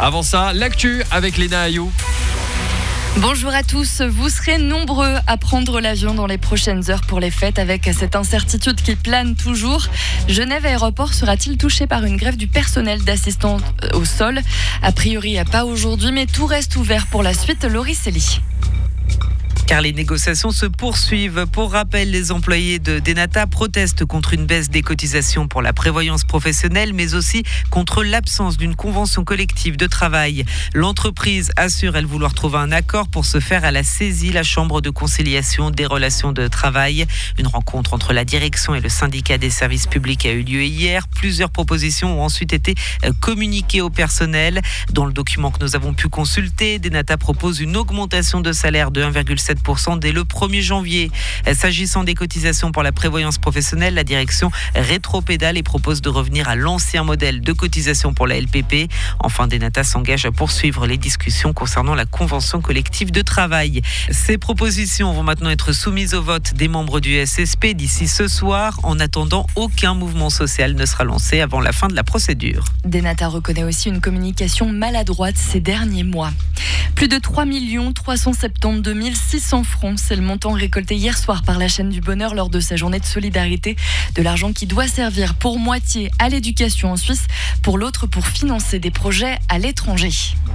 Avant ça, l'actu avec Léna Ayou. Bonjour à tous, vous serez nombreux à prendre l'avion dans les prochaines heures pour les fêtes avec cette incertitude qui plane toujours. Genève Aéroport sera-t-il touché par une grève du personnel d'assistants au sol ? A priori, pas aujourd'hui, mais tout reste ouvert pour la suite. Laurie Célie. Car les négociations se poursuivent. Pour rappel, les employés de Denata protestent contre une baisse des cotisations pour la prévoyance professionnelle, mais aussi contre l'absence d'une convention collective de travail. L'entreprise assure, elle, vouloir trouver un accord pour se faire. Elle a saisi la Chambre de conciliation des relations de travail. Une rencontre entre la direction et le syndicat des services publics a eu lieu hier. Plusieurs propositions ont ensuite été communiquées au personnel. Dans le document que nous avons pu consulter, Denata propose une augmentation de salaire de 1,7% dès le 1er janvier. S'agissant des cotisations pour la prévoyance professionnelle, la direction rétropédale et propose de revenir à l'ancien modèle de cotisation pour la LPP. Enfin, Denata s'engage à poursuivre les discussions concernant la convention collective de travail. Ces propositions vont maintenant être soumises au vote des membres du SSP d'ici ce soir. En attendant, aucun mouvement social ne sera lancé avant la fin de la procédure. Denata reconnaît aussi une communication maladroite ces derniers mois. Plus de 3 372 600 francs, c'est le montant récolté hier soir par la chaîne du bonheur lors de sa journée de solidarité. De l'argent qui doit servir pour moitié à l'éducation en Suisse, pour l'autre pour financer des projets à l'étranger.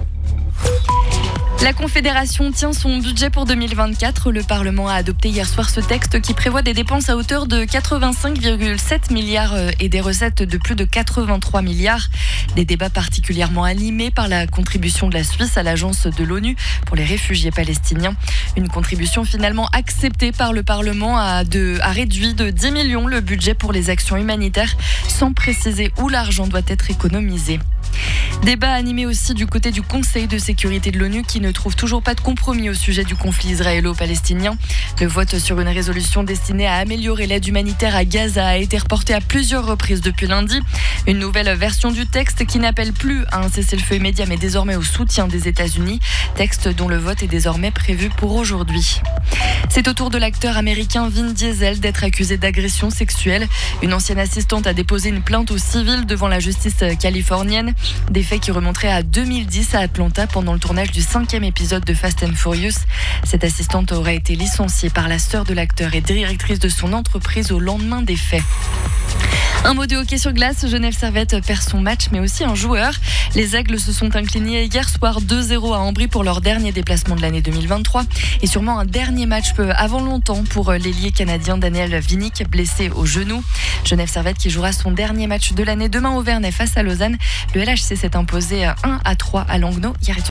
La Confédération tient son budget pour 2024. Le Parlement a adopté hier soir ce texte qui prévoit des dépenses à hauteur de 85,7 milliards et des recettes de plus de 83 milliards. Des débats particulièrement animés par la contribution de la Suisse à l'agence de l'ONU pour les réfugiés palestiniens. Une contribution finalement acceptée par le Parlement a réduit de 10 millions le budget pour les actions humanitaires sans préciser où l'argent doit être économisé. Débat animé aussi du côté du Conseil de sécurité de l'ONU qui ne trouve toujours pas de compromis au sujet du conflit israélo-palestinien. Le vote sur une résolution destinée à améliorer l'aide humanitaire à Gaza a été reporté à plusieurs reprises depuis lundi. Une nouvelle version du texte qui n'appelle plus à un cessez-le-feu immédiat mais désormais au soutien des États-Unis. Texte dont le vote est désormais prévu pour aujourd'hui. C'est au tour de l'acteur américain Vin Diesel d'être accusé d'agression sexuelle. Une ancienne assistante a déposé une plainte au civil devant la justice californienne. Des faits qui remonteraient à 2010 à Atlanta pendant le tournage du 5e épisode de Fast and Furious. Cette assistante aurait été licenciée par la sœur de l'acteur et directrice de son entreprise au lendemain des faits. Un mot de hockey sur glace, Genève Servette perd son match mais aussi un joueur. Les Aigles se sont inclinés hier soir 2-0 à Ambry pour leur dernier déplacement de l'année 2023 et sûrement un dernier match avant longtemps pour l'ailier canadien Daniel Winnik blessé au genou. Genève Servette qui jouera son dernier match de l'année demain au Vernet face à Lausanne. Le LHC s'est imposé 1-3 à Langnau hier.